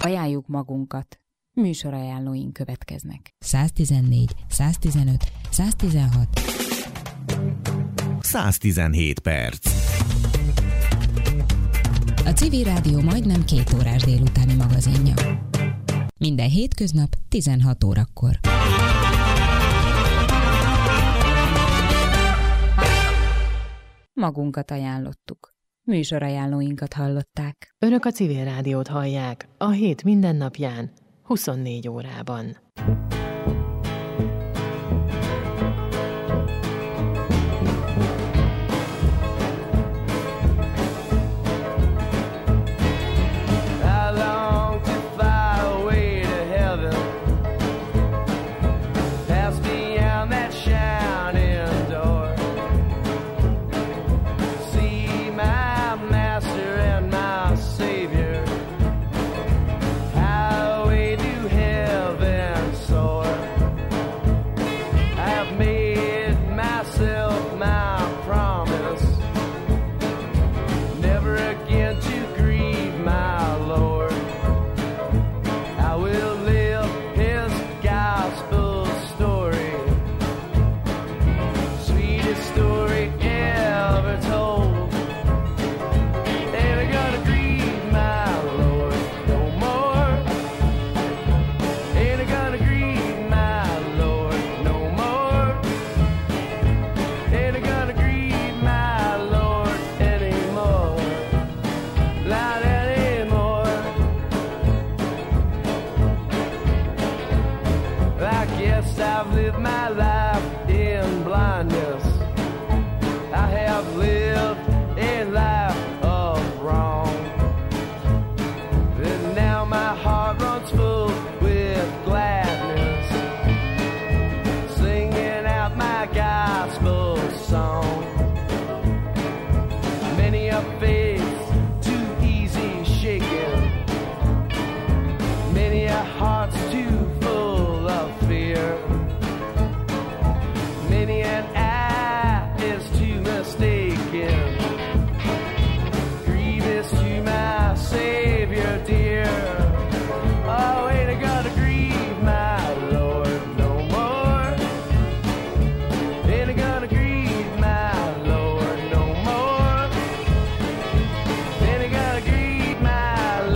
Ajánljuk magunkat. Műsorajánlóink következnek. 114, 115, 116. 117 perc. A Civil Rádió majdnem 2 órás délutáni magazinja. Minden hétköznap 16 órakor. Magunkat ajánlottuk. Műsorajánlóinkat hallották. Önök a Civil Rádiót hallják a hét mindennapján, 24 órában. Many a heart